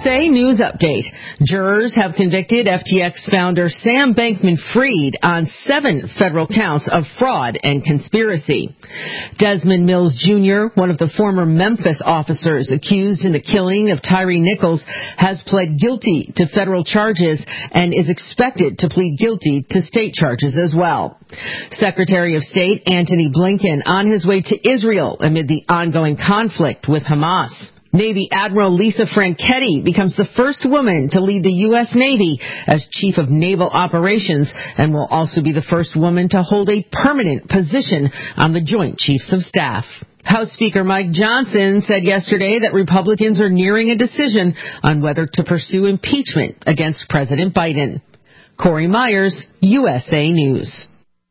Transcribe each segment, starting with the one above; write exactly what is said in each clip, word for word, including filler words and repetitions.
A News Update. Jurors have convicted F T X founder Sam Bankman-Fried on seven federal counts of fraud and conspiracy. Desmond Mills Junior, one of the former Memphis officers accused in the killing of Tyree Nichols, has pled guilty to federal charges and is expected to plead guilty to state charges as well. Secretary of State Antony Blinken on his way to Israel amid the ongoing conflict with Hamas. Navy Admiral Lisa Franchetti becomes the first woman to lead the U S. Navy as Chief of Naval Operations and will also be the first woman to hold a permanent position on the Joint Chiefs of Staff. House Speaker Mike Johnson said yesterday that Republicans are nearing a decision on whether to pursue impeachment against President Biden. Corey Myers, U S A News.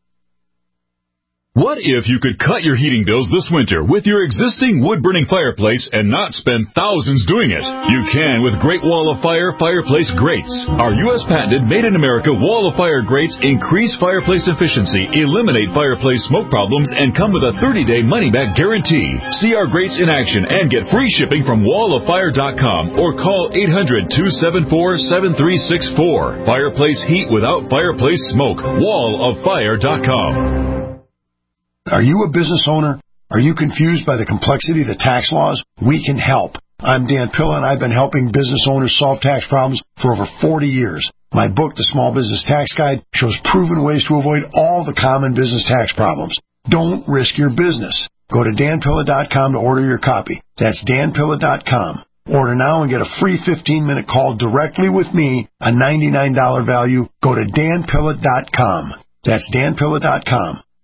What if you could cut your heating bills this winter with your existing wood-burning fireplace and not spend thousands doing it? You can with Great Wall of Fire fireplace grates. Our U S patented made-in-America Wall of Fire grates increase fireplace efficiency, eliminate fireplace smoke problems, and come with a thirty-day money-back guarantee. See our grates in action and get free shipping from wall of fire dot com or call eight hundred, two seven four, seven three six four. Fireplace heat without fireplace smoke. wall of fire dot com. Are you a business owner? Are you confused by the complexity of the tax laws? We can help. I'm Dan Pilla, and I've been helping business owners solve tax problems for over forty years. My book, The Small Business Tax Guide, shows proven ways to avoid all the common business tax problems. Don't risk your business. Go to dan pilla dot com to order your copy. That's dan pilla dot com. Order now and get a free fifteen-minute call directly with me, a ninety-nine dollars value. Go to dan pilla dot com. That's dan pilla dot com.